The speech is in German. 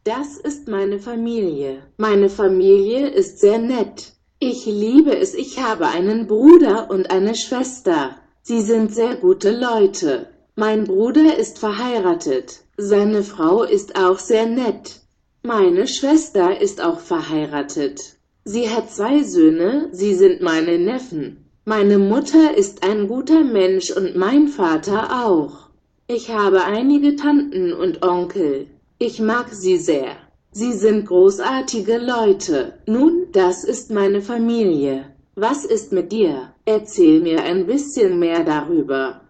Das ist meine Familie. Meine Familie ist sehr nett. Ich liebe es. Ich habe einen Bruder und eine Schwester. Sie sind sehr gute Leute. Mein Bruder ist verheiratet. Seine Frau ist auch sehr nett. Meine Schwester ist auch verheiratet. Sie hat 2 Söhne, sie sind meine Neffen. Meine Mutter ist ein guter Mensch und mein Vater auch. Ich habe einige Tanten und Onkel. Ich mag sie sehr. Sie sind großartige Leute. Nun, das ist meine Familie. Was ist mit dir? Erzähl mir ein bisschen mehr darüber.